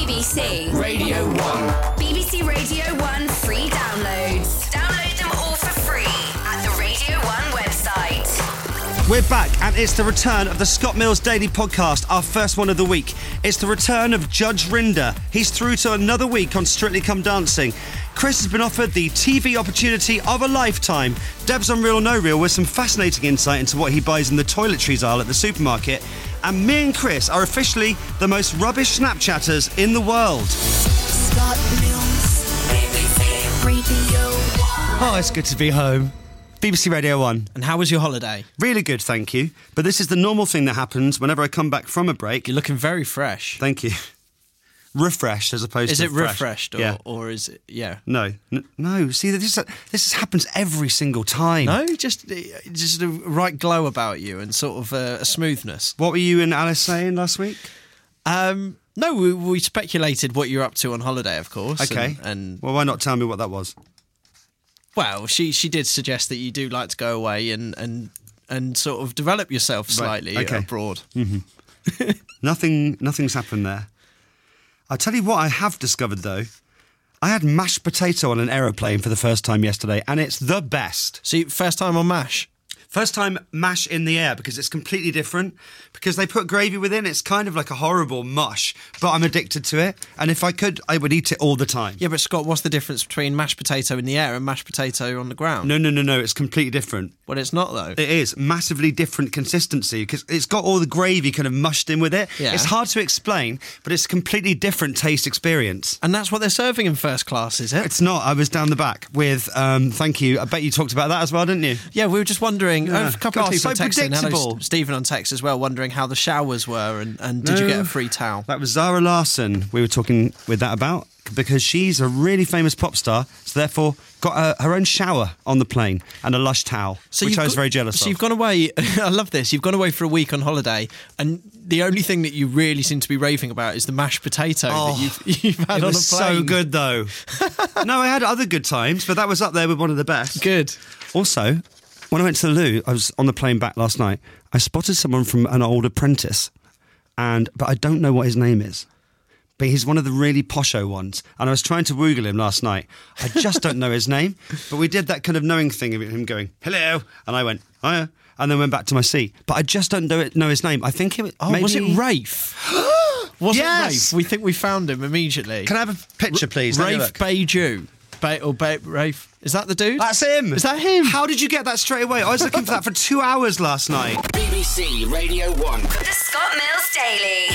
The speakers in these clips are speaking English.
BBC Radio 1. BBC Radio 1 free downloads. Download them all for free at the Radio 1 website. We're back, and it's the return of the Scott Mills Daily Podcast, our first one of the week. It's the return of Judge Rinder. He's through to another week on Strictly Come Dancing. Chris has been offered the TV opportunity of a lifetime. Deb's on Real or No Real with some fascinating insight into what he buys in the toiletries aisle at the supermarket. And me and Chris are officially the most rubbish Snapchatters in the world. Scott Mills, BBC Radio 1. Oh, it's good to be home. BBC Radio 1. And how was your holiday? Really good, thank you. But this is the normal thing that happens whenever I come back from a break. You're looking very fresh. Thank you. Refreshed as opposed Is to it fresh. refreshed or, Yeah. or is it, yeah? No. See, this happens every single time. No, just a right glow about you and sort of a smoothness. What were you and Alice saying last week? No, we speculated what you're up to on holiday, of course. Okay. And well, why not tell me what that was? well, she did suggest that you do like to go away and sort of develop yourself slightly abroad. Mm-hmm. Nothing's happened there. I'll tell you what I have discovered, though. I had mashed potato on an aeroplane for the first time yesterday, and it's the best. So, first time on MASH? First time mash in the air, because it's completely different. Because they put gravy within, it's kind of like a horrible mush, but I'm addicted to it. And if I could, I would eat it all the time. Yeah, but Scott, what's the difference between mashed potato in the air and mashed potato on the ground? No, it's completely different. Well, it's not, though. It is. Massively different consistency, because it's got all the gravy kind of mushed in with it. Yeah. It's hard to explain, but it's a completely different taste experience. And that's what they're serving in first class, is it? It's not. I was down the back with, thank you, I bet you talked about that as well, didn't you? Yeah, we were just wondering, Yeah. a couple God, of people so texting, hello, predictable. Stephen on text as well, wondering how the showers were and did you get a free towel? That was Zara Larsson we were talking with that about, because she's a really famous pop star, so therefore got her own shower on the plane and a Lush towel, which I was very jealous of. So you've gone away, I love this, you've gone away for a week on holiday and the only thing that you really seem to be raving about is the mashed potato that you've had It on a was plane. so good, though. No, I had other good times, but that was up there with one of the best. Good. Also, when I went to the loo, I was on the plane back last night, I spotted someone from an old apprentice, but I don't know what his name is. But he's one of the really posho ones, and I was trying to woogle him last night. I just don't know his name, but we did that kind of knowing thing of him going, hello, and I went, hiya, and then went back to my seat. But I just don't know his name. I think it was... Oh, was it Rafe? Was it Yes! Rafe? We think we found him immediately. Can I have a picture, please? Let me Rafe look. Beju. Rafe. Is that the dude? That's him. Is that him? How did you get that straight away? I was looking for that for 2 hours last night. BBC Radio 1. The Scott Mills Daily.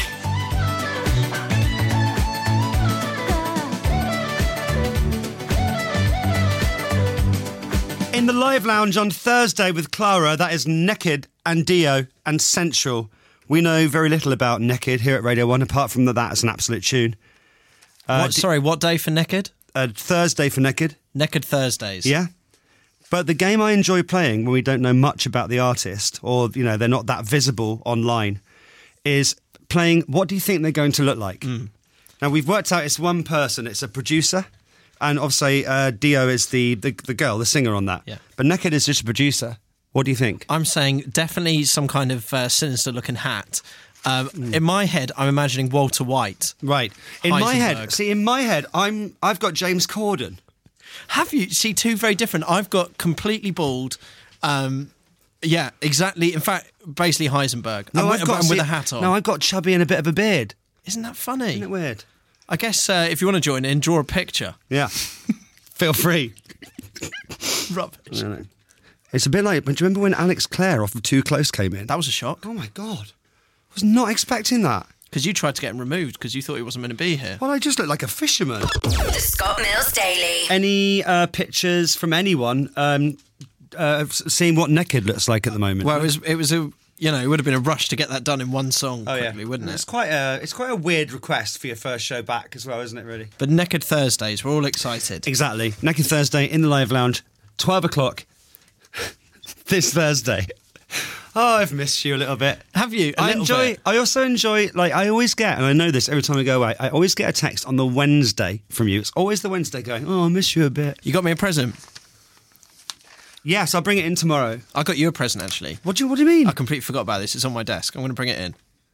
In the live lounge on Thursday with Clara, that is Naked and Dio and Central. We know very little about Naked here at Radio 1, apart from that's an absolute tune. What day for Naked? Thursday for Naked. Naked Thursdays. Yeah. But the game I enjoy playing when we don't know much about the artist, or, they're not that visible online, is playing what do you think they're going to look like? Now, we've worked out it's one person. It's a producer. And obviously, Dio is the girl, the singer on that. Yeah. But Naked is just a producer. What do you think? I'm saying definitely some kind of sinister-looking hat. In my head, I'm imagining Walter White. Right. In Heisenberg. my head, I've got James Corden. Have you? See, two very different. I've got completely bald. Yeah, exactly. In fact, basically Heisenberg. With a hat on. No, I've got chubby and a bit of a beard. Isn't that funny? Isn't it weird? I guess if you want to join in, draw a picture. Yeah. Feel free. Rubbish. No. It's a bit like, do you remember when Alex Clare off of Too Close came in? That was a shock. Oh my God. I was not expecting that. Because you tried to get him removed because you thought he wasn't going to be here. Well, I just look like a fisherman. The Scott Mills Daily. Any pictures from anyone seeing what Naked looks like at the moment? Well, it was a... it would have been a rush to get that done in one song quickly, wouldn't it? It's quite a weird request for your first show back as well, isn't it, really? But Naked Thursdays, we're all excited. Exactly. Naked Thursday in the live lounge, 12 o'clock this Thursday. Oh, I've missed you a little bit. Have you? I also enjoy, I always get, and I know this every time I go away, I always get a text on the Wednesday from you. It's always the Wednesday going, I miss you a bit. You got me a present? Yes, I'll bring it in tomorrow. I got you a present, actually. What do you mean? I completely forgot about this. It's on my desk. I'm going to bring it in.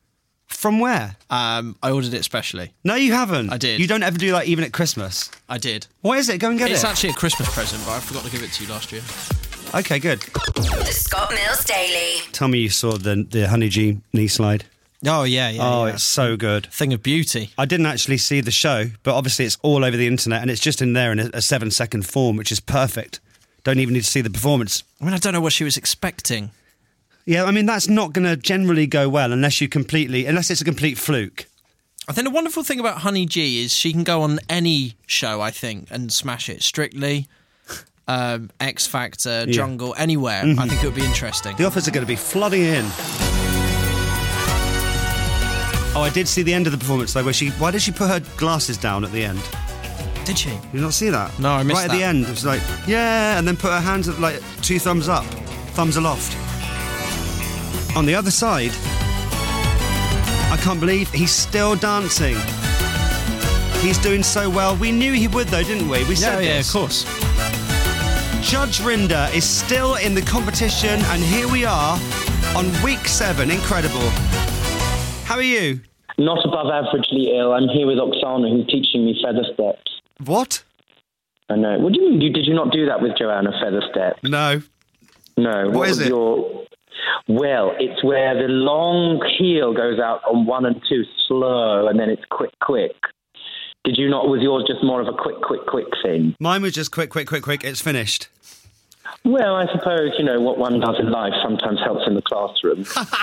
From where? I ordered it specially. No, you haven't. I did. You don't ever do that even at Christmas. I did. What is it? Go and get It's it. actually a Christmas present, but I forgot to give it to you last year. Okay, good. The Scott Mills Daily. Tell me you saw the Honey G knee slide. Oh, yeah. Oh, it's so good. Thing of beauty. I didn't actually see the show, but obviously it's all over the internet and it's just in there in a 7-second form, which is perfect. Don't even need to see the performance. I mean, I don't know what she was expecting. Yeah, I mean, that's not going to generally go well unless it's a complete fluke. I think the wonderful thing about Honey G is she can go on any show, I think, and smash it. Strictly, X Factor, Jungle, anywhere. I think it would be interesting. The offers are going to be flooding in. Oh, I did see the end of the performance, though, why did she put her glasses down at the end? Did she? Did you not see that? No, I missed Right at that. the end, it was like, yeah, and then put her hands at, like, 2 thumbs up, thumbs aloft. On the other side, I can't believe he's still dancing. He's doing so well. We knew he would, though, didn't we? We said this. of course. Judge Rinder is still in the competition, and here we are on week 7. Incredible. How are you? Not above averagely ill. I'm here with Oksana, who's teaching me feather steps. What? I know. What do you mean? Did you not do that with Joanna, feather steps? No. No. What is it? Well, it's where the long heel goes out on 1 and 2 slow, and then it's quick, quick. Did you not? Was yours just more of a quick, quick, quick thing? Mine was just quick, it's finished. Well, I suppose, what one does in life sometimes helps in the classroom.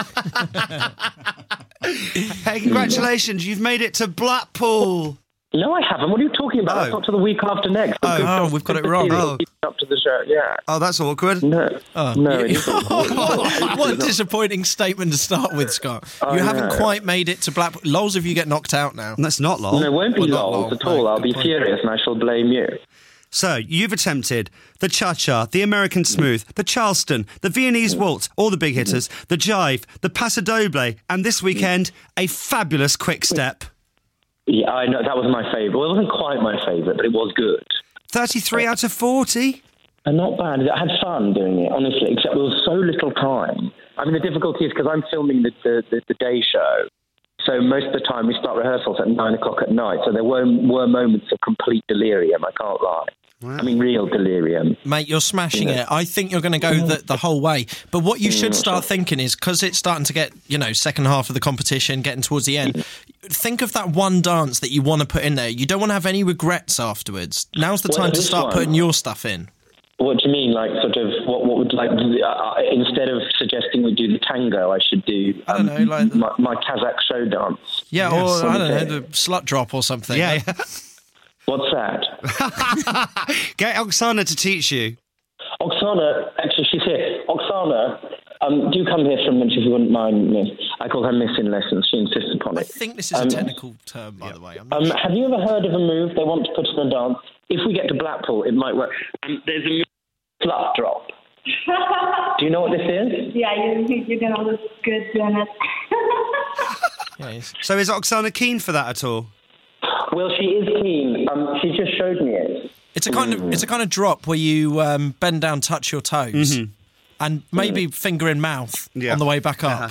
Hey, congratulations, you've made it to Blackpool. No, I haven't. What are you talking about? Oh. That's not to the week after next. Oh, we've got it wrong. Oh. Up to the show, yeah. Oh, that's awkward. No, no, it isn't. What a disappointing statement to start with, Scott. You haven't quite made it to Blackpool. Lols if you get knocked out now. That's not long. No, it won't be Well, not lols long, at all. no, I'll good be point. furious and I shall blame you. So, you've attempted the cha-cha, the American smooth, the Charleston, the Viennese waltz, all the big hitters, the jive, the paso doble, and this weekend, a fabulous quick step. Yeah, I know. That was my favourite. Well, it wasn't quite my favourite, but it was good. 33 out of 40? And not bad. I had fun doing it, honestly, except there was so little time. I mean, the difficulty is because I'm filming the day show. So most of the time we start rehearsals at 9 o'clock at night. So there were moments of complete delirium, I can't lie. Wow. I mean, real delirium. Mate, you're smashing it. I think you're going to go the whole way. But what you should start thinking is, because it's starting to get, second half of the competition, getting towards the end, think of that one dance that you want to put in there. You don't want to have any regrets afterwards. Now's the time to start putting your stuff in. What do you mean? Like, sort of, what would, like, instead of suggesting we do the tango, I should do, I don't know, like my Kazakh show dance. Yeah, or, I don't know, the slut drop or something. Yeah. What's that? Get Oksana to teach you. Oksana, actually, she's here. Oksana, do come here for a minute if you wouldn't mind, Miss. I call her Miss in lessons. She insists upon it. I think this is a technical term, by the way. I'm not sure. Have you ever heard of a move they want to put in a dance? If we get to Blackpool, it might work. There's a move, slut drop. Do you know what this is? Yeah, you're going to look good doing it. Yes. So is Oksana keen for that at all? Well, she is keen. She just showed me it. It's a kind of drop where you bend down, touch your toes, and maybe finger in mouth on the way back up.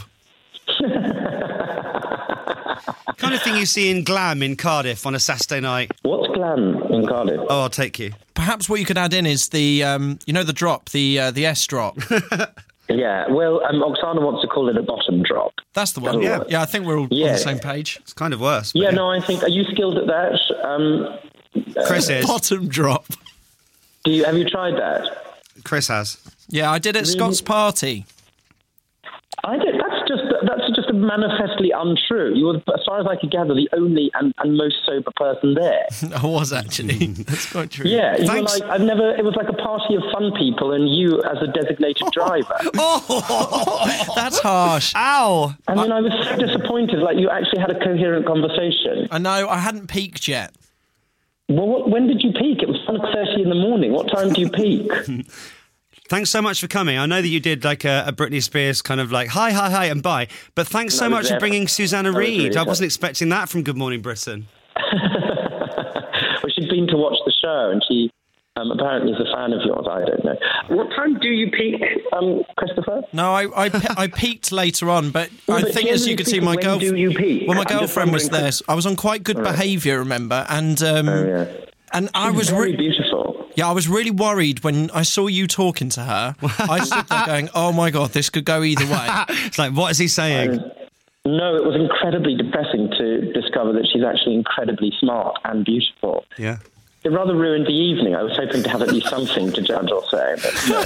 Kind of thing you see in Glam in Cardiff on a Saturday night. What's Glam in Cardiff? Oh, I'll take you. Perhaps what you could add in is the the drop, the S drop. Yeah, well, Oksana wants to call it a bottom drop. That's the one. Yeah, I think we're all on the same page. It's kind of worse. Yeah, no, I think. Are you skilled at that? Chris is. Bottom drop. Have you tried that? Chris has. Yeah, I did at Scott's party. I did. That's just manifestly untrue. You were, as far as I could gather, the only and most sober person there. I was actually. That's quite true. Yeah, you Thanks. were like, it was like a party of fun people and you as a designated driver. Oh, that's harsh. Ow! I mean, I was so disappointed. Like, you actually had a coherent conversation. I know, I hadn't peaked yet. Well, when did you peak? It was 1:30 in the morning. What time do you peak? Thanks so much for coming. I know that you did like a Britney Spears kind of like hi, and bye. But thanks so much for bringing Susanna Reid. I wasn't expecting that from Good Morning Britain. Well, she'd been to watch the show and she Apparently he's a fan of yours, I don't know. What time do you peak, Christopher? No, I peaked later on, but I think, as you could see, my girlfriend. When do you peak? Well, my girlfriend was there. I was on quite good behaviour, remember? And and I was very beautiful. Yeah, I was really worried when I saw you talking to her. I stood there going, "Oh my God, this could go either way." It's like, what is he saying? No, it was incredibly depressing to discover that she's actually incredibly smart and beautiful. Yeah. It rather ruined the evening. I was hoping to have at least something to judge or say, but no.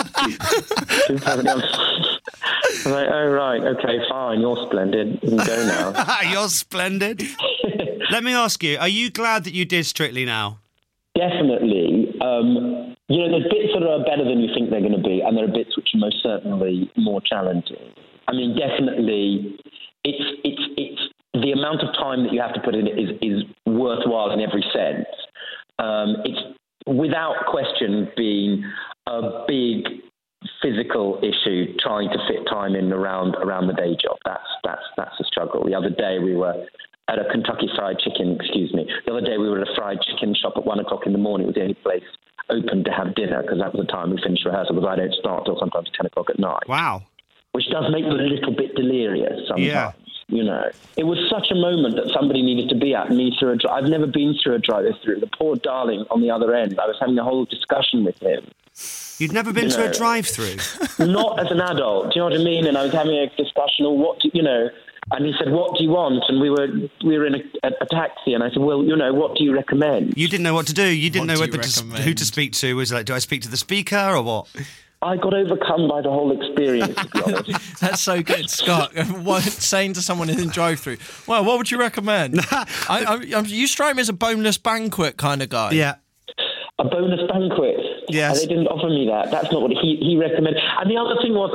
I was like, oh, right, okay, fine, you're splendid. You can go now. You're splendid. Let me ask you, are you glad that you did Strictly now? Definitely. There's bits that are better than you think they're going to be, and there are bits which are most certainly more challenging. I mean, definitely, it's the amount of time that you have to put in it is worthwhile in every sense. It's without question been a big physical issue trying to fit time in around the day job. That's a struggle. The other day we were at a Kentucky Fried Chicken. The other day we were at a fried chicken shop at 1 o'clock in the morning. It was the only place open to have dinner because that was the time we finished rehearsal. Because I don't start till sometimes 10 o'clock at night. Wow. Which does make you a little bit delirious sometimes. Yeah. It was such a moment that somebody needed to be at me through I've never been through a drive-through. The poor darling on the other end, I was having a whole discussion with him. You'd never been to a drive-through? Not as an adult, do you know what I mean? And I was having a discussion, and he said, what do you want? And we were in a taxi, and I said, well, what do you recommend? You didn't know what to do. You didn't know who to speak to. Was it like, do I speak to the speaker or what? I got overcome by the whole experience, to be honest. That's so good, Scott. Saying to someone in the drive-through, well, what would you recommend? You strike me as a boneless banquet kind of guy. Yeah. A bonus banquet? Yes. They didn't offer me that. That's not what he recommended. And the other thing was,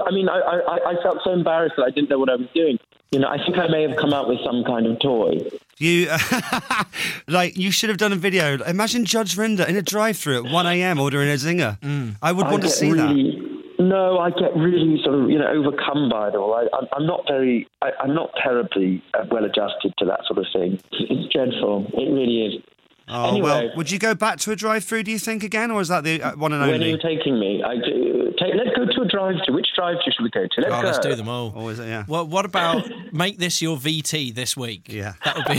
I felt so embarrassed that I didn't know what I was doing. I think I may have come out with some kind of toy. You should have done a video. Imagine Judge Rinder in a drive-through at 1 a.m. ordering a zinger. I would want to see that. No, I get really sort of, overcome by it all. I'm not terribly well adjusted to that sort of thing. It's dreadful. It really is. Oh, anyway, well, would you go back to a drive-through, do you think, again, or is that the one and only? When are you taking me? Let's go to a drive-through. Which drive-through should we go to? Let's do them all. Oh, is it? Yeah. Well, what about make this your VT this week? Yeah. That would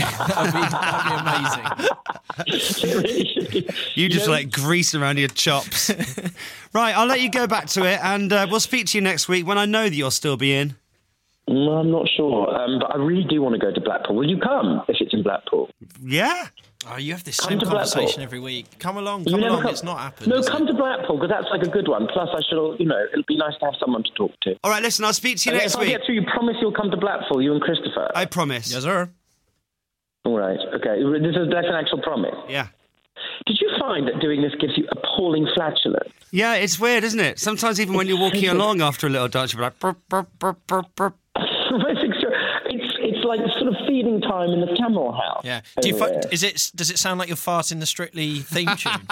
be amazing. It really should be. You just grease around your chops. Right, I'll let you go back to it, and we'll speak to you next week when I know that you'll still be in. No, I'm not sure, but I really do want to go to Blackpool. Will you come if it's in Blackpool? Yeah. Oh, you have this same conversation every week. Come along. It's not happened. No, come to Blackpool, because that's like a good one. Plus, it'll be nice to have someone to talk to. All right, listen, I'll speak to you next week. If I get through, you promise you'll come to Blackpool, you and Christopher? I promise. Yes, sir. All right, okay. That's an actual promise? Yeah. Did you find that doing this gives you appalling flatulence? Yeah, it's weird, isn't it? Sometimes even when you're walking along after a little dance, you're like, burp, burp, burp, burp, burp. It's like sort of feeding time in the camel house. Yeah. Does it sound like you're farting the Strictly theme tune?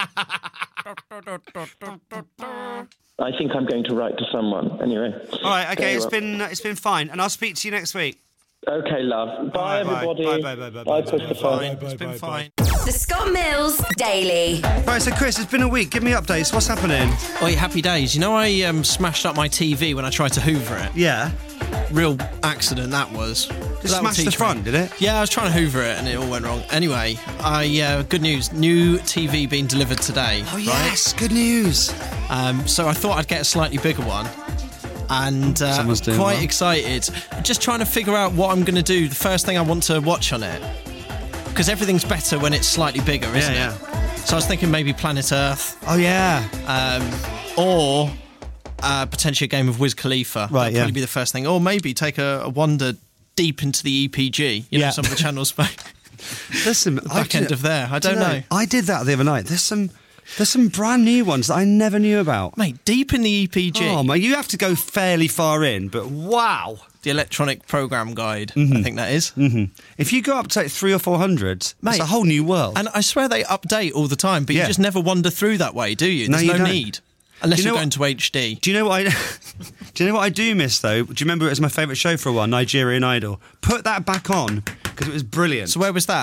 I think I'm going to write to someone. Anyway. All right. Okay. It's been fine, and I'll speak to you next week. Okay, love. Bye, everybody. Bye, Christopher. It's been fine. The Scott Mills Daily. Right, so Chris, it's been a week. Give me updates. What's happening? Oh, happy days. I smashed up my TV when I tried to hoover it. Yeah. Real accident that was. Just smashed the front, did it? Yeah, I was trying to hoover it and it all went wrong. Anyway, good news. New TV being delivered today. Oh, yes. Right? Good news. So I thought I'd get a slightly bigger one. And quite excited. Just trying to figure out what I'm going to do. The first thing I want to watch on it. Because everything's better when it's slightly bigger, isn't it? So I was thinking maybe Planet Earth. Oh, yeah. Or potentially a game of Wiz Khalifa. Right, That'd probably be the first thing. Or maybe take a wander deep into the EPG. Some of the channels Listen, back end of there. I don't know. I did that the other night. There's some brand new ones that I never knew about. Mate, deep in the EPG. Oh, mate, you have to go fairly far in, but wow. The electronic program guide, I think that is. Mm-hmm. If you go up to 300 or 400, mate, it's a whole new world. And I swear they update all the time, but you just never wander through that way, do you? There's no need. Unless you're going to HD. Do you know what I do miss, though? Do you remember it was my favourite show for a while, Nigerian Idol? Put that back on, because it was brilliant. So where was that?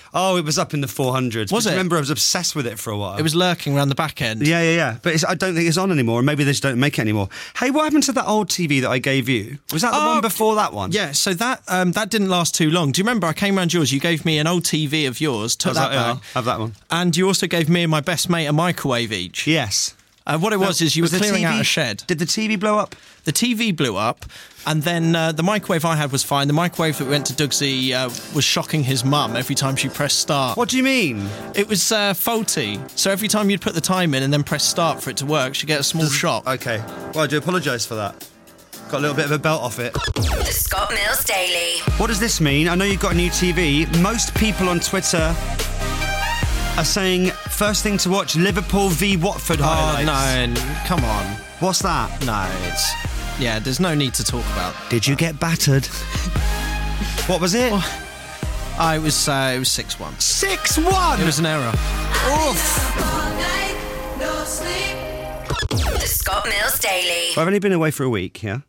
Oh, it was up in the 400s. Was But it? Remember, I was obsessed with it for a while. It was lurking around the back end. Yeah. But I don't think it's on anymore. Or maybe they just don't make it anymore. Hey, what happened to that old TV that I gave you? Was that the one before that one? Yeah, so that didn't last too long. Do you remember I came round yours, you gave me an old TV of yours, took that back, Have that one. and you also gave me and my best mate a microwave each. Yes. What it was is you were the clearing out TV a shed. Did the TV blow up? The TV blew up, and then the microwave I had was fine. The microwave that we went to Dugsy was shocking his mum every time she pressed start. What do you mean? It was faulty. So every time you'd put the time in and then press start for it to work, she'd get a small shock. Okay. Well, I do apologise for that. Got a little bit of a belt off it. The Scott Mills Daily. What does this mean? I know you've got a new TV. Most people on Twitter are saying first thing to watch Liverpool v Watford highlights. Oh, no, come on. What's that? No, there's no need to talk about. Did you get battered? What was it? It was 6-1. 6-1! It was an error. The Scott Mills Daily. I've only been away for a week, yeah?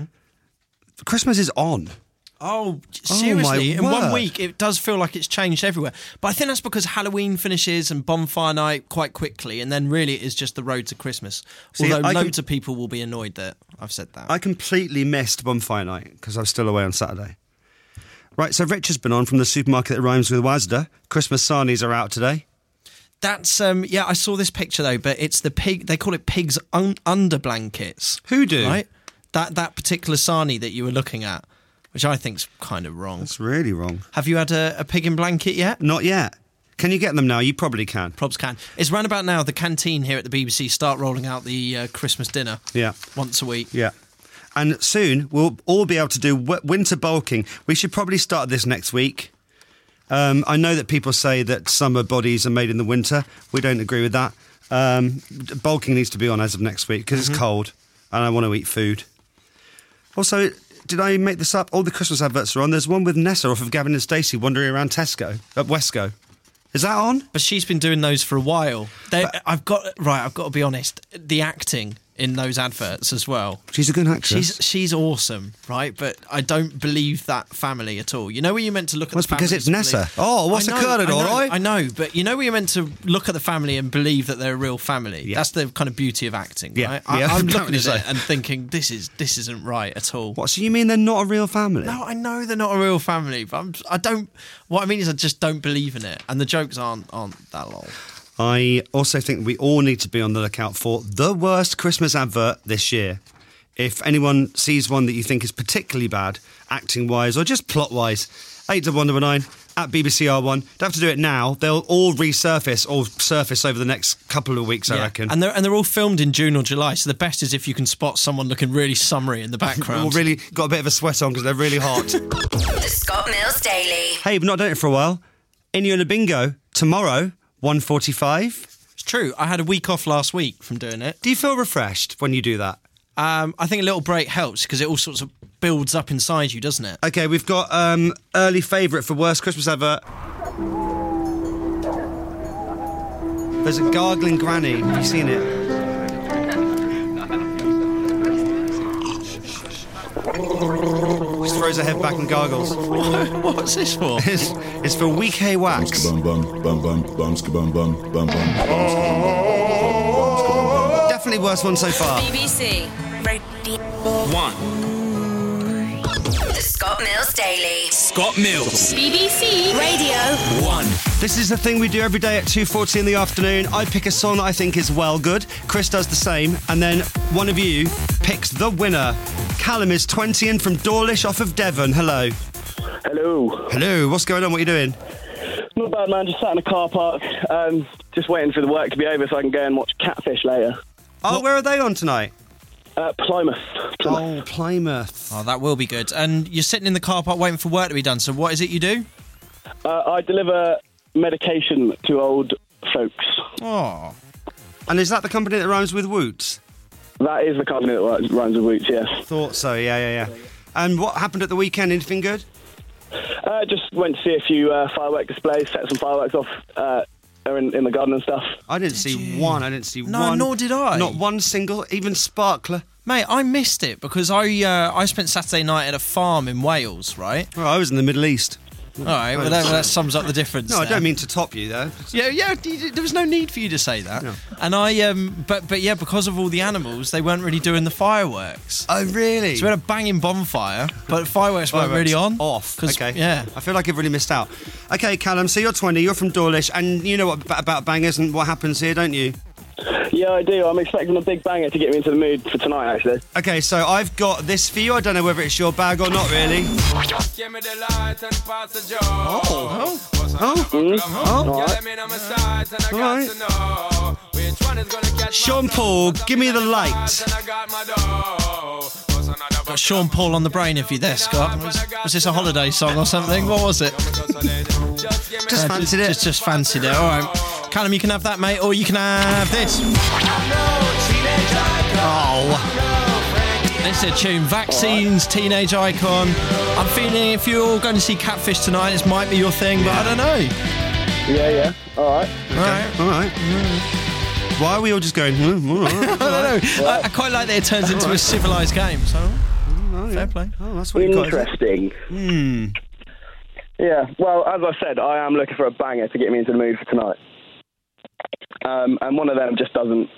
Christmas is on. Oh, seriously? my In 1 word. week, it does feel like it's changed everywhere. But I think that's because Halloween finishes and bonfire night quite quickly, and then really it is just the road to Christmas. See, Although I loads of people will be annoyed that I've said that. I completely missed Bonfire Night because I was still away on Saturday. Right, so Rich has been on from the supermarket that rhymes with Wazda. Christmas sarnies are out today. That's, I saw this picture though, but it's the pig, they call it pig's under blankets. Who do? Right? That particular sarnie that you were looking at, which I think's kind of wrong. That's really wrong. Have you had a pig in blanket yet? Not yet. Can you get them now? You probably can. Probs can. It's round about now the canteen here at the BBC start rolling out the Christmas dinner. Yeah. Once a week. Yeah. And soon we'll all be able to do winter bulking. We should probably start this next week. I know that people say that summer bodies are made in the winter. We don't agree with that. Bulking needs to be on as of next week because it's cold and I want to eat food. Also, did I make this up? All the Christmas adverts are on. There's one with Nessa off of Gavin and Stacey wandering around Tesco at Wesco. Is that on? But she's been doing those for a while. I've got to be honest. The acting in those adverts as well. She's a good actress. She's awesome, right? But I don't believe that family at all. You know where you're meant to look at Well, the it's because families it's and Nessa. believe- Oh, what's I know, occurred, all right? I know, but you know where you're meant to look at the family and believe that they're a real family. Yeah. That's the kind of beauty of acting, Yeah, right? yeah, I'm looking apparently at so. it and thinking this isn't right at all. What, so you mean they're not a real family? No, I know they're not a real family, but I don't. What I mean is, I just don't believe in it, and the jokes aren't that long. I also think we all need to be on the lookout for the worst Christmas advert this year. If anyone sees one that you think is particularly bad, acting-wise or just plot-wise, 81119 at BBC R1. Don't have to do it now. They'll all resurface or surface over the next couple of weeks, I reckon. And they're all filmed in June or July, so the best is if you can spot someone looking really summery in the background. Or really got a bit of a sweat on because they're really hot. The Scott Mills Daily. Hey, we've not done it for a while. Inula Bingo, tomorrow, 1:45. It's true. I had a week off last week from doing it. Do you feel refreshed when you do that? I think a little break helps because it all sorts of builds up inside you, doesn't it? Okay, we've got early favourite for worst Christmas advert. There's a gargling granny. Have you seen it? She throws her head back and gargles. What's this for? It's for Weekhay Wax. Bum bum bum bum bum bum bum bum bum. Definitely worst one so far. BBC. Radio 1. The Scott Mills Daily. Scott Mills. BBC Radio 1. This is the thing we do every day at 2:40 in the afternoon. I pick a song that I think is well good. Chris does the same. And then one of you picks the winner. Callum is 20 in from Dawlish off of Devon. Hello. Hello. Hello. What's going on? What are you doing? Not bad, man. Just sat in a car park, just waiting for the work to be over so I can go and watch Catfish later. Oh, where are they on tonight? Plymouth. Oh, Plymouth. Oh, that will be good. And you're sitting in the car park waiting for work to be done. So what is it you do? I deliver medication to old folks. Oh. And is that the company that rhymes with Woots? That is the company that runs with Woots, yes. Thought so, yeah. And what happened at the weekend? Anything good? Just went to see a few firework displays, set some fireworks off in the garden and stuff. I didn't see one. I didn't see No, one. nor did I. Not one single, even sparkler. Mate, I missed it because I spent Saturday night at a farm in Wales, right? Oh, I was in the Middle East. All right, well that sums up the difference. No, I there. don't mean to top you though. Yeah. There was no need for you to say that. No. And I, but yeah, because of all the animals, they weren't really doing the fireworks. Oh really? So we had a banging bonfire, but fireworks weren't really on. Off. 'Cause, Okay. Yeah. I feel like I've really missed out. Okay, Callum. So you're 20. You're from Dawlish, and you know what about bangers and what happens here, don't you? Yeah, I do. I'm expecting a big banger to get me into the mood for tonight, actually. Okay, so I've got this for you. I don't know whether it's your bag or not, really. Sean Paul, give me the light. Got Sean Paul on the brain if you're there, Scott. Was this a holiday song or something? What was it? Just fancied it. Just fancied it. All right. Callum, you can have that, mate, or you can have this. Oh. This is a tune. Vaccines, Teenage Icon. I'm feeling if you're all going to see Catfish tonight, this might be your thing, but I don't know. Yeah. All right. All right. Why are we all just going? All right. I don't know. I quite like that it turns into a civilised game. So, fair play. Oh, that's what you got. Interesting. Yeah. Well, as I said, I am looking for a banger to get me into the mood for tonight. And one of them just doesn't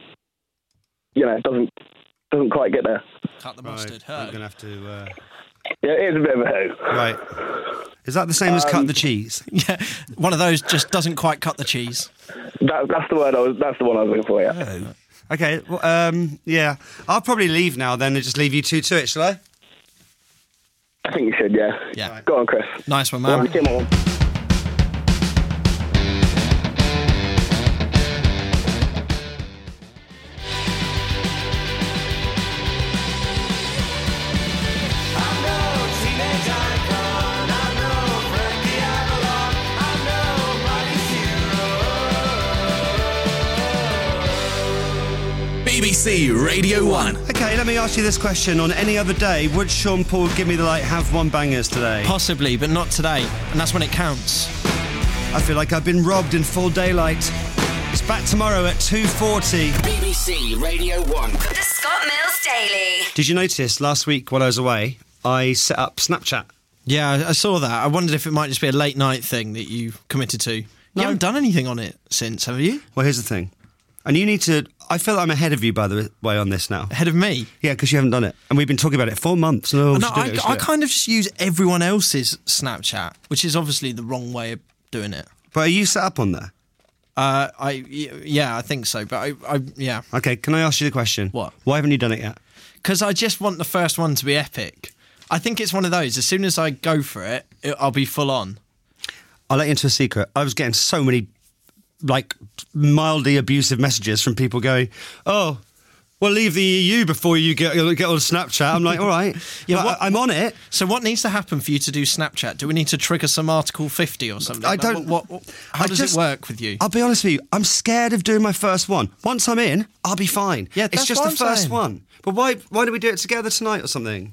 quite get there. Cut the mustard. Right. I'm gonna have to. Yeah, it is a bit of a who. Right. Is that the same as cut the cheese? Yeah, one of those just doesn't quite cut the cheese. That's the word. That's the one I was looking for. Yeah. Oh. Okay. Well, yeah. I'll probably leave now then and just leave you two to it, shall I? I think you should. Yeah. Yeah. Go on, Chris. Nice one, man. Come on. BBC Radio 1. Okay, let me ask you this question. On any other day, would Sean Paul, Give Me the Light, have one bangers today? Possibly, but not today. And that's when it counts. I feel like I've been robbed in full daylight. It's back tomorrow at 2:40. BBC Radio 1. The Scott Mills Daily. Did you notice last week while I was away, I set up Snapchat? Yeah, I saw that. I wondered if it might just be a late night thing that you committed to. You haven't done anything on it since, have you? Well, here's the thing. And you need to... I feel like I'm ahead of you, by the way, on this now. Ahead of me? Yeah, because you haven't done it. And we've been talking about it for months. No, I kind of just use everyone else's Snapchat, which is obviously the wrong way of doing it. But are you set up on there? Yeah, I think so. But yeah. Okay, can I ask you the question? What? Why haven't you done it yet? Because I just want the first one to be epic. I think it's one of those. As soon as I go for it, I'll be full on. I'll let you into a secret. I was getting so many, like, mildly abusive messages from people going, oh, well, leave the EU before you get on Snapchat. I'm like, all right. Yeah, I'm on it. So what needs to happen for you to do Snapchat? Do we need to trigger some Article 50 or something? I don't... How does it work with you? I'll be honest with you. I'm scared of doing my first one. Once I'm in, I'll be fine. Yeah, it's just the first one. But why do we do it together tonight or something?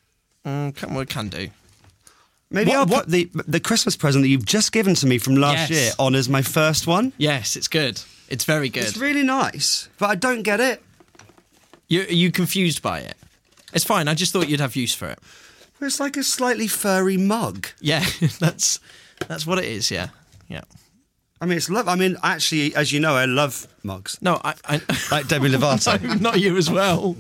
We can do. Maybe I'll put the Christmas present that you've just given to me from last year on as my first one. Yes, it's good. It's very good. It's really nice, but I don't get it. Are you confused by it? It's fine. I just thought you'd have use for it. It's like a slightly furry mug. Yeah, that's what it is. Yeah. I mean, it's love. I mean, actually, as you know, I love mugs. No, I like Demi Lovato. No, not you as well.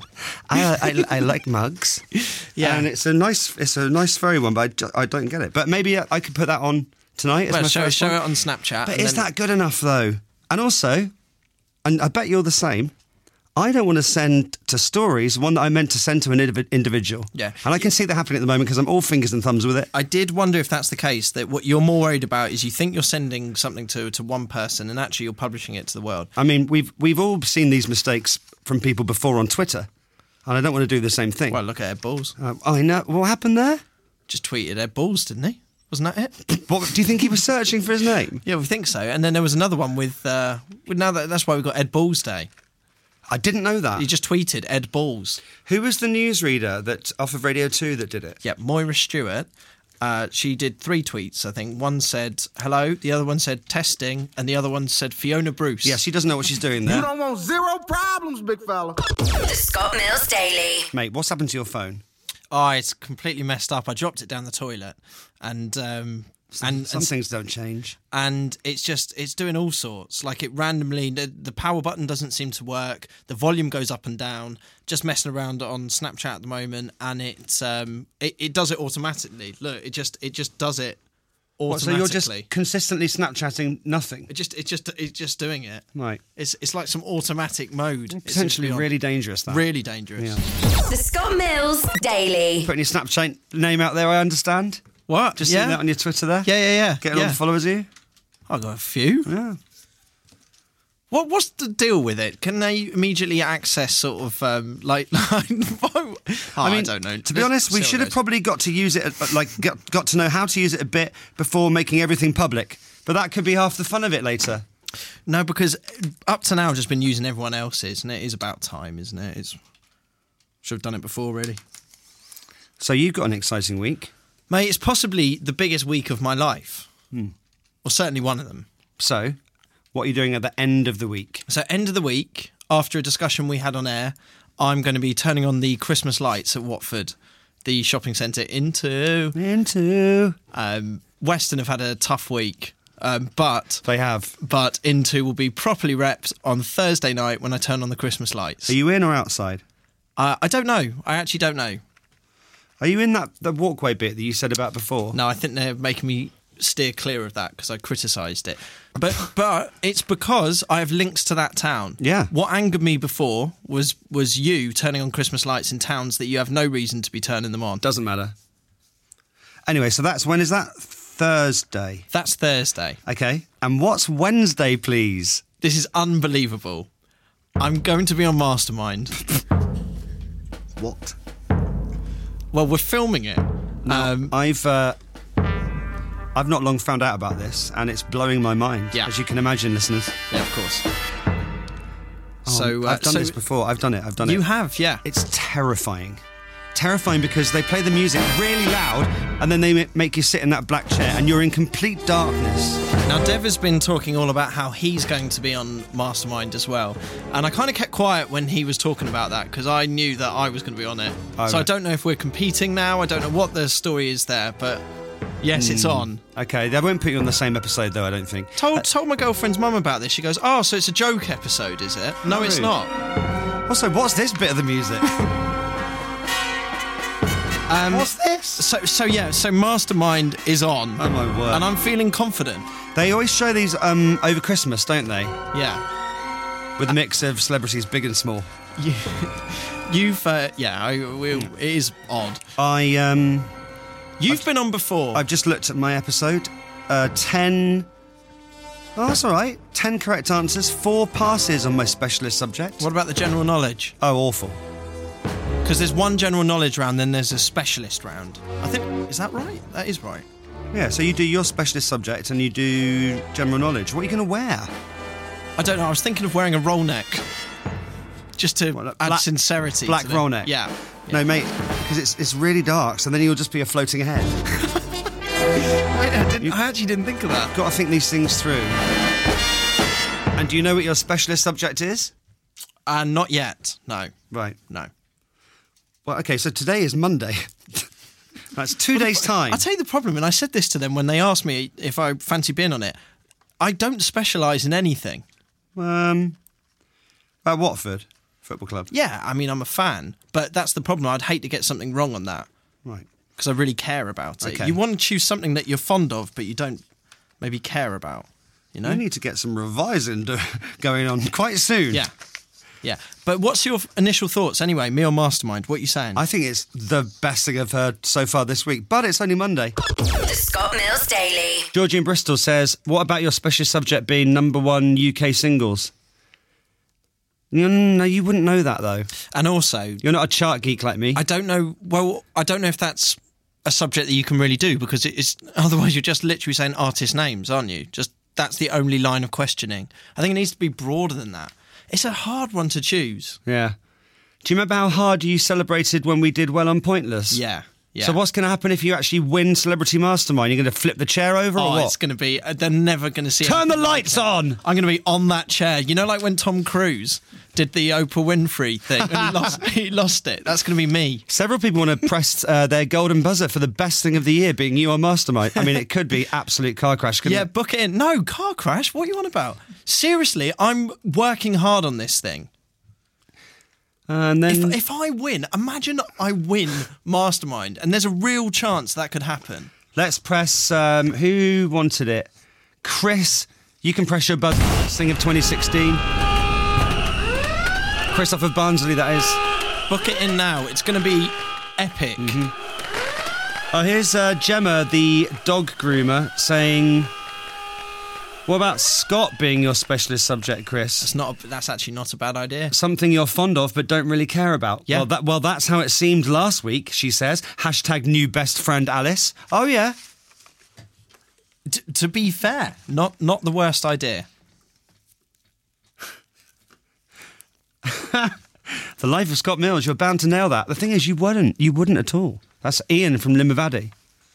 I like mugs. Yeah, and it's a nice furry one, but I don't get it. But maybe I could put that on tonight. Well, show it on Snapchat. But is that good enough though? And also, and I bet you're the same. I don't want to send to stories one that I meant to send to an individual. Yeah. And I can see that happening at the moment because I'm all fingers and thumbs with it. I did wonder if that's the case, that what you're more worried about is you think you're sending something to one person and actually you're publishing it to the world. I mean, we've all seen these mistakes from people before on Twitter, and I don't want to do the same thing. Well, look at Ed Balls. I know. What happened there? Just tweeted Ed Balls, didn't he? Wasn't that it? What, do you think he was searching for his name? Yeah, we think so. And then there was another one with now that's why we've got Ed Balls Day. I didn't know that. He just tweeted Ed Balls. Who was the newsreader that off of Radio 2 that did it? Yeah, Moira Stewart. She did 3 tweets, I think. One said hello, the other one said testing, and the other one said Fiona Bruce. Yeah, she doesn't know what she's doing there. You don't want zero problems, big fella. The Scott Mills Daily. Mate, what's happened to your phone? Oh, it's completely messed up. I dropped it down the toilet, and Some things don't change. And it's doing all sorts. Like it randomly, the power button doesn't seem to work. The volume goes up and down. Just messing around on Snapchat at the moment, and it does it automatically. Look, it just does it automatically. So you're just consistently Snapchatting nothing? It's just doing it. Right. It's like some automatic mode. Potentially really dangerous, that. Really dangerous. Yeah. The Scott Mills Daily. Putting your Snapchat name out there, I understand. What? Just seeing that on your Twitter there? Yeah. Getting a lot of followers, are you? I've got a few. Yeah. What's the deal with it? Can they immediately access sort of I don't know. To be honest, we should have probably got to use it, got to know how to use it a bit before making everything public. But that could be half the fun of it later. No, because up to now I've just been using everyone else's, and it is about time, isn't it? Should have done it before, really. So you've got an exciting week. Mate, it's possibly the biggest week of my life. Or certainly one of them. So, what are you doing at the end of the week? So, end of the week, after a discussion we had on air, I'm going to be turning on the Christmas lights at Watford, the shopping centre, into... Western have had a tough week, but... They have. But Into will be properly repped on Thursday night when I turn on the Christmas lights. Are you in or outside? I don't know. I actually don't know. Are you in the walkway bit that you said about before? No, I think they're making me steer clear of that because I criticised it. But it's because I have links to that town. Yeah. What angered me before was you turning on Christmas lights in towns that you have no reason to be turning them on. Doesn't matter. Anyway, so when is that? Thursday. That's Thursday. Okay. And what's Wednesday, please? This is unbelievable. I'm going to be on Mastermind. What? Well, we're filming it. No, I've not long found out about this, and it's blowing my mind. Yeah. As you can imagine, listeners. Yeah, of course. I've done this before. I've done it. You have, yeah. It's terrifying. Terrifying because they play the music really loud, and then they make you sit in that black chair, and you're in complete darkness. Now, Dev has been talking all about how he's going to be on Mastermind as well, and I kind of kept quiet when he was talking about that because I knew that I was going to be on it. I don't know if we're competing now. I don't know what the story is there, but yes, it's on. Okay, they won't put you on the same episode though, I don't think. Told my girlfriend's mum about this. She goes, "Oh, so it's a joke episode, is it?" No, it's not. Also, what's this bit of the music? What's this? So Mastermind is on. Oh my word. And I'm feeling confident. They always show these over Christmas, don't they? Yeah. With a mix of celebrities big and small. It is odd. You've been on before. I've just looked at my episode. 10... Oh, that's all right. 10 correct answers, 4 passes on my specialist subject. What about the general knowledge? Oh, awful. Because there's one general knowledge round, then there's a specialist round. I think, is that right? That is right. Yeah, so you do your specialist subject and you do general knowledge. What are you going to wear? I don't know. I was thinking of wearing a roll neck. Just to add sincerity. Black roll neck? Yeah. No, mate, because it's really dark, so then you'll just be a floating head. I actually didn't think of that. You've got to think these things through. And do you know what your specialist subject is? Not yet. No. Right. No. Well, okay, so today is Monday. That's 2 days' time. I'll tell you the problem, and I said this to them when they asked me if I fancy being on it. I don't specialise in anything. At Watford Football Club? Yeah, I mean, I'm a fan, but that's the problem. I'd hate to get something wrong on that. Right. Because I really care about it. Okay. You want to choose something that you're fond of, but you don't maybe care about, you know? You need to get some revising going on quite soon. Yeah. Yeah. But what's your initial thoughts anyway, me or Mastermind? What are you saying? I think it's the best thing I've heard so far this week, but it's only Monday. The Scott Mills Daily. Georgie in Bristol says, what about your specialist subject being #1 UK singles? No, you wouldn't know that though. And also... You're not a chart geek like me. I don't know if that's a subject that you can really do because it's otherwise you're just literally saying artist names, aren't you? Just that's the only line of questioning. I think it needs to be broader than that. It's a hard one to choose. Yeah. Do you remember how hard you celebrated when we did well on Pointless? Yeah. Yeah. So what's going to happen if you actually win Celebrity Mastermind? You're going to flip the chair over or what? It's going to be... They're never going to see... Turn the lights on! I'm going to be on that chair. You know, like when Tom Cruise did the Oprah Winfrey thing and he lost it. That's going to be me. Several people want to press their golden buzzer for the best thing of the year being you on Mastermind. I mean, it could be absolute car crash, couldn't it? Book it in. No, car crash? What are you on about? Seriously, I'm working hard on this thing. And then if I win, imagine I win Mastermind, and there's a real chance that could happen. Let's press, who wanted it? Chris, you can press your buzzer. Thing of 2016. Christopher Barnsley, that is. Book it in now. It's going to be epic. Oh, here's Gemma, the dog groomer, saying, what about Scott being your specialist subject, Chris? That's actually not a bad idea. Something you're fond of but don't really care about. Yeah. Well, that's how it seemed last week, she says. # new best friend Alice. Oh, yeah. To be fair, not the worst idea. The life of Scott Mills, you're bound to nail that. The thing is, you wouldn't at all. That's Ian from Limavady.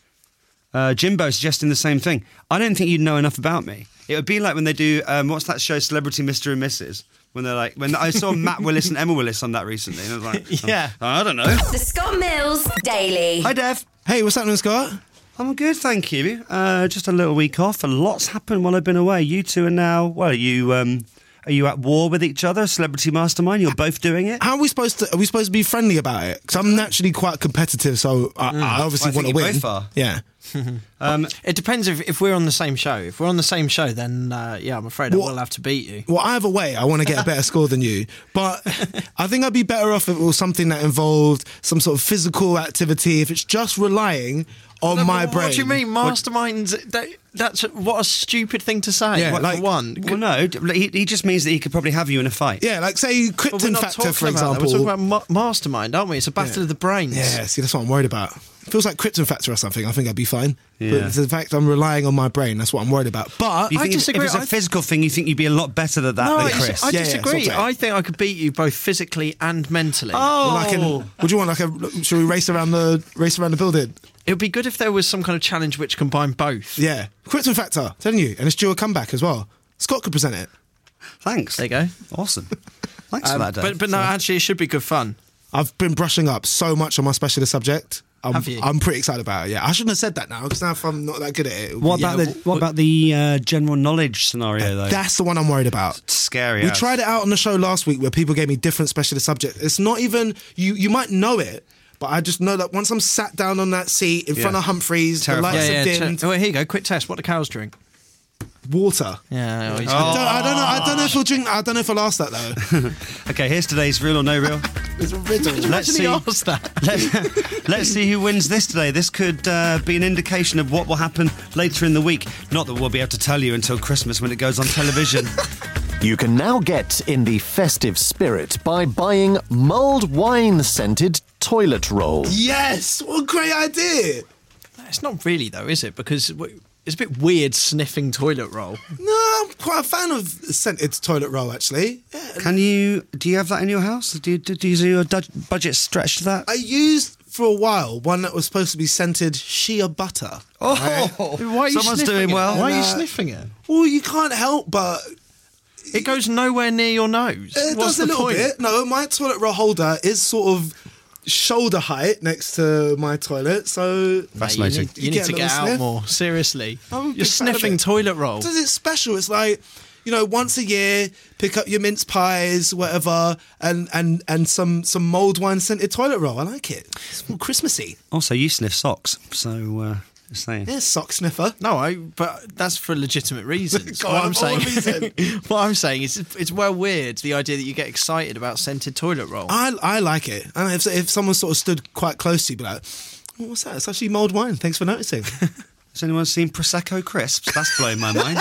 Jimbo suggesting the same thing. I don't think you'd know enough about me. It would be like when they do, what's that show, Celebrity Mr. and Mrs.? When they're like, when I saw Matt Willis and Emma Willis on that recently. And I was like, yeah. I don't know. The Scott Mills Daily. Hi, Dev. Hey, what's happening, Scott? I'm good, thank you. Just a little week off. A lot's happened while I've been away. You two are now, are you at war with each other? Celebrity Mastermind? You're both doing it? Are we supposed to be friendly about it? Because I'm naturally quite competitive, so I obviously want to win. Both are. Yeah. It depends if we're on the same show. If we're on the same show, then I'm afraid I will have to beat you. Well, either way, I want to get a better score than you. But I think I'd be better off if it was something that involved some sort of physical activity. If it's just relying on my brain. What do you mean, Masterminds? That's what a stupid thing to say. Yeah, for one. Well, no, he just means that he could probably have you in a fight. Yeah, like say Krypton Factor, for example. We're talking about Mastermind, aren't we? It's a battle of the brains. Yeah, see, that's what I'm worried about. It feels like Krypton Factor or something. I think I'd be fine. Yeah. But the fact I'm relying on my brain, that's what I'm worried about. But I disagree. If it's a physical thing, you think you'd be a lot better than that than Chris. I disagree. I think I could beat you both physically and mentally. What do you want? Should we race around the building? It would be good if there was some kind of challenge which combined both. Yeah. Krypton Factor, telling you. And it's due a comeback as well. Scott could present it. Thanks. There you go. Awesome. Thanks for that, Dave. But no, actually, it should be good fun. I've been brushing up so much on my specialist subject. Have you? I'm pretty excited about it, yeah. I shouldn't have said that now, because now if I'm not that good at it... What about the general knowledge scenario, though? That's the one I'm worried about. It's scary. We tried it out on the show last week where people gave me different specialist subjects. It's not even... You might know it, but I just know that once I'm sat down on that seat in front of Humphreys, the lights are dimmed... Here you go, quick test. What do cows drink? Water. Yeah. I don't know if we'll drink... I don't know if I'll ask that, though. Okay, here's today's Real or No Real. It's a riddle. Let's see who wins this today. This could be an indication of what will happen later in the week. Not that we'll be able to tell you until Christmas when it goes on television. You can now get in the festive spirit by buying mulled wine-scented toilet roll. Yes! What a great idea! It's not really, though, is it? Because it's a bit weird sniffing toilet roll. No, I'm quite a fan of scented toilet roll, actually. Yeah. Do you have that in your house? Do your budget stretch to that? I used, for a while, one that was supposed to be scented shea butter. Oh! Right? Why are you Someone's doing well. Why are you sniffing it? Well, you can't help but... It goes nowhere near your nose. It What's does a the little point? bit. No, my toilet roll holder is sort of shoulder height next to my toilet, so... Fascinating. You need to get out more, seriously. You're sniffing toilet roll. Because it's special. It's like, once a year, pick up your mince pies, whatever, and some mulled wine scented toilet roll. I like it. It's more Christmassy. Also, you sniff socks, so just saying. Yeah, sock sniffer. No, but that's for legitimate reasons. God, What I'm saying is it's well weird, the idea that you get excited about scented toilet roll. I like it. And if someone sort of stood quite close to you, be like, oh, what's that? It's actually mulled wine. Thanks for noticing. Has anyone seen Prosecco crisps? That's blowing my mind.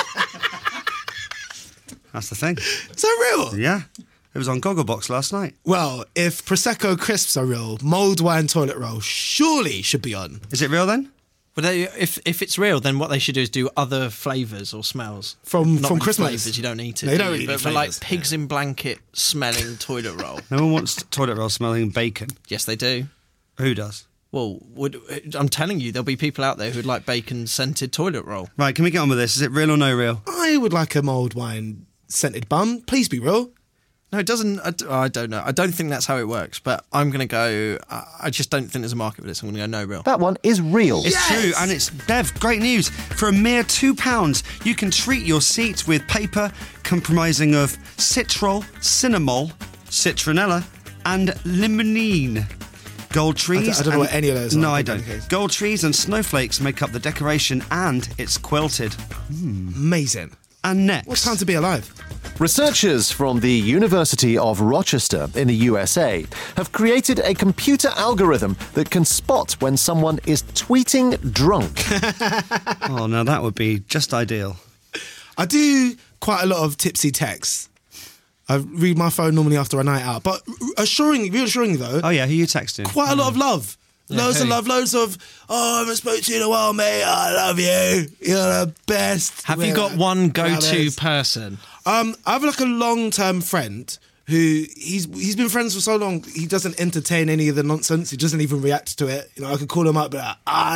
That's the thing. Is that real? Yeah. It was on Gogglebox last night. Well, if Prosecco crisps are real, mulled wine toilet roll surely should be on. Is it real then? Well, if it's real, then what they should do is do other flavours or smells from really Christmas. Flavours you don't need to. They don't really. But like pigs in blanket smelling toilet roll. No one wants toilet roll smelling bacon. Yes, they do. Who does? Well, I'm telling you, there'll be people out there who'd like bacon scented toilet roll. Right, can we get on with this? Is it real or no real? I would like a mulled wine scented bun. Please be real. No, it doesn't. I don't know. I don't think that's how it works, but I'm going to go... I just don't think there's a market for this. I'm going to go no real. That one is real. It's true, and it's, Bev, great news. For a mere £2, you can treat your seat with paper comprising of Citrol, Cinnamol, Citronella, and Limonene. Gold trees... I don't know what any of those are. No, I don't. Gold trees and snowflakes make up the decoration, and it's quilted. Amazing. And next... What time to be alive? Researchers from the University of Rochester in the USA have created a computer algorithm that can spot when someone is tweeting drunk. Oh, now that would be just ideal. I do quite a lot of tipsy texts. I read my phone normally after a night out. But reassuring though... Oh, yeah, who are you texting? Quite a lot of love. Loads of love, loads of, I haven't spoken to you in a while, mate. I love you. You're the best. Have you got one go-to person? I have like a long-term friend who he's been friends for so long, he doesn't entertain any of the nonsense. He doesn't even react to it. You know, I could call him up and be like,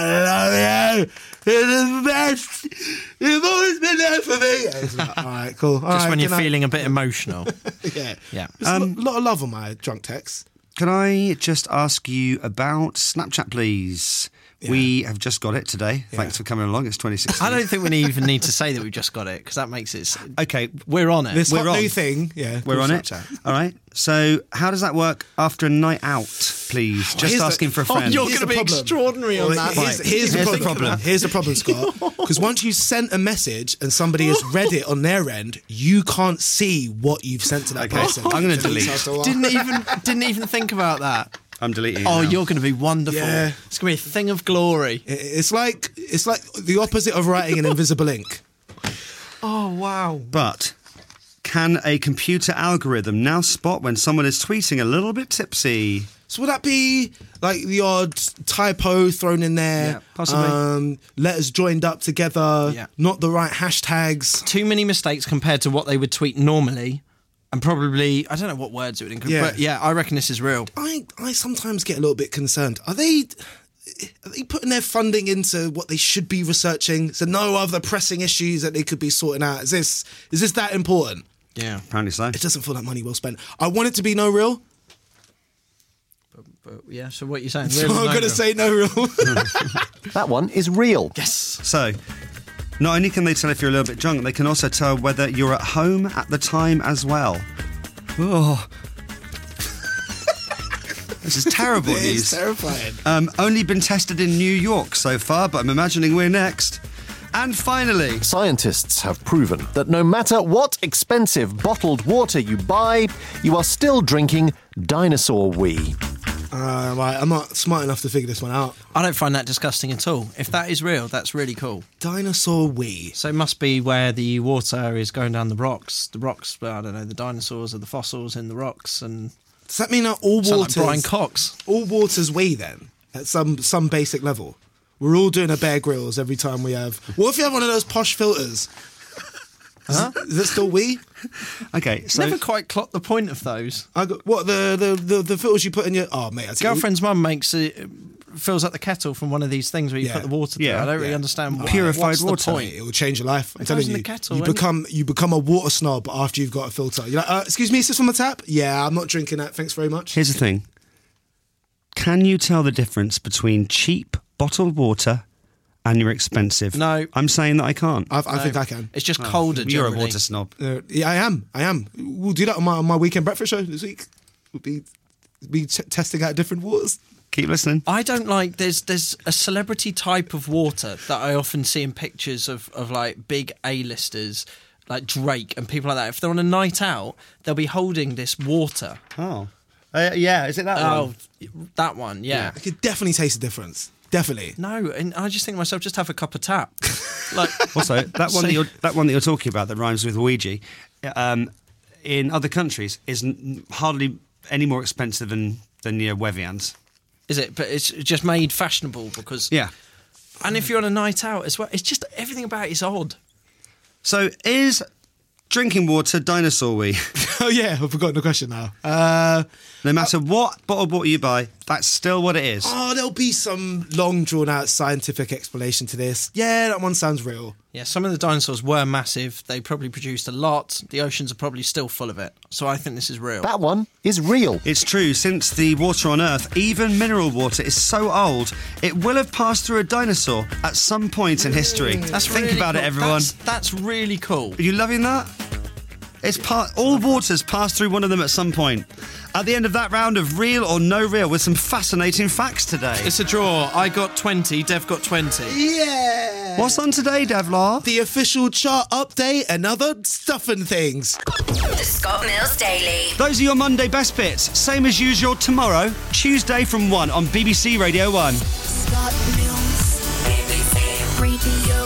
I love you. You're the best. You've always been there for me. And he's like, all right, cool. Just when you're feeling a bit emotional. Yeah. Yeah. There's a lot of love on my drunk text. Can I just ask you about Snapchat, please? Yeah. We have just got it today. Yeah. Thanks for coming along. It's 2016. I don't think we even need to say that we've just got it, because that makes it... Okay. We're on it. This we're hot new thing. Yeah. We're on Snapchat. it. All right. So how does that work after a night out, please? Just asking for a friend. You're going to be extraordinary on that. Here's the problem. Here's the problem, Scott. Because once you sent a message and somebody has read it on their end, you can't see what you've sent to that person. I'm going to delete. Didn't even think about that. I'm deleting. Oh, now. You're going to be wonderful. Yeah. It's going to be a thing of glory. It's like the opposite of writing in invisible ink. Oh, wow. But can a computer algorithm now spot when someone is tweeting a little bit tipsy? So would that be like the odd typo thrown in there? Yeah, possibly. Letters joined up together. Yeah. Not the right hashtags. Too many mistakes compared to what they would tweet normally. And probably, I don't know what words it would include, but yeah, I reckon this is real. I sometimes get a little bit concerned. Are they putting their funding into what they should be researching? So no other pressing issues that they could be sorting out. Is this that important? Yeah. Apparently so. It doesn't feel like money well spent. I want it to be no real. But yeah, so what are you saying? So I'm going to say no real. That one is real. Yes. So... not only can they tell if you're a little bit drunk, they can also tell whether you're at home at the time as well. Oh. This is terrible news. It's terrifying. Only been tested in New York so far, but I'm imagining we're next. And finally... scientists have proven that no matter what expensive bottled water you buy, you are still drinking dinosaur wee. Right, I'm not smart enough to figure this one out. I don't find that disgusting at all. If that is real, that's really cool. Dinosaur wee. So it must be where the water is going down the rocks. The rocks, I don't know, the dinosaurs are the fossils in the rocks. And does that mean that all waters... like Brian Cox. All waters wee then, at some basic level? We're all doing a Bear Grylls every time we have... What if you have one of those posh filters? Huh? Is it still wee? Okay, so... never quite clocked the point of those. What, the filters you put in your... Oh, mate. Girlfriend's mum fills up the kettle from one of these things where you put the water through. I don't really understand why. Purified water. The point? It will change your life. I'm it telling goes you. in the kettle, you become a water snob after you've got a filter. You're like, excuse me, is this from the tap? Yeah, I'm not drinking that. Thanks very much. Here's the thing. Can you tell the difference between cheap bottled water and your expensive? No. I'm saying that I can't. I think I can. It's just colder, You're generally. a water snob. Yeah, I am. We'll do that on my weekend breakfast show this week. We'll be testing out different waters. Keep listening. I don't like... There's a celebrity type of water that I often see in pictures of like big A-listers, like Drake and people like that. If they're on a night out, they'll be holding this water. Oh. Yeah, is it that one? Oh, that one, yeah. I could definitely taste the difference. Definitely. No, and I just think to myself, just have a cup of tap. Like, also, that one that you're talking about that rhymes with Ouija, in other countries is hardly any more expensive than your Wevians. Is it? But it's just made fashionable because... yeah. And if you're on a night out as well, it's just everything about it is odd. So is drinking water dinosaur wee? Oh yeah, I've forgotten the question now. No matter what bottled water you buy, that's still what it is. Oh, there'll be some long drawn out scientific explanation to this. Yeah, that one sounds real. Yeah, some of the dinosaurs were massive. They probably produced a lot. The oceans are probably still full of it. So I think this is real. That one is real. It's true. Since the water on Earth, even mineral water, is so old, it will have passed through a dinosaur at some point in history. Think about cool. it, everyone. That's really cool. Are you loving that? All waters pass through one of them at some point. At the end of that round of Real or No Real, with some fascinating facts today. It's a draw. I got 20, Dev got 20. Yeah! What's on today, Devlar? The official chart update and other stuff and things. The Scott Mills Daily. Those are your Monday best bits. Same as usual tomorrow, Tuesday from 1 on BBC Radio 1. Scott Mills, BBC Radio